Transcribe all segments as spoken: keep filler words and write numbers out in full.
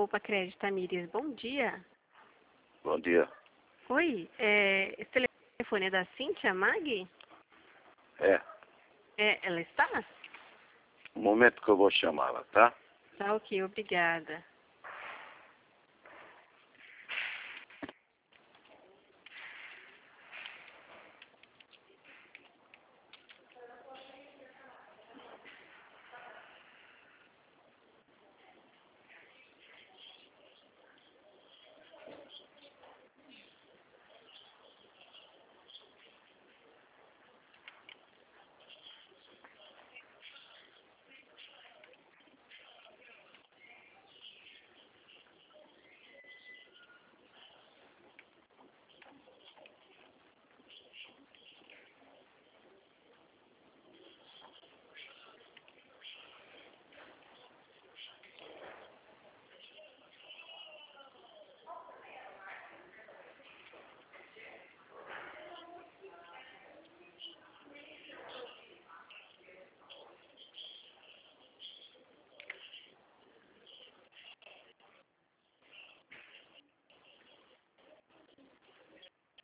Poupa Crédito Tamires, bom dia. Bom dia. Oi, é, esse telefone é da Cíntia Mag? É, É, ela está? um momento que eu vou chamá-la, tá? Tá ok, obrigada.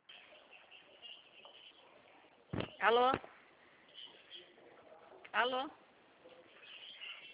Alô? Alô?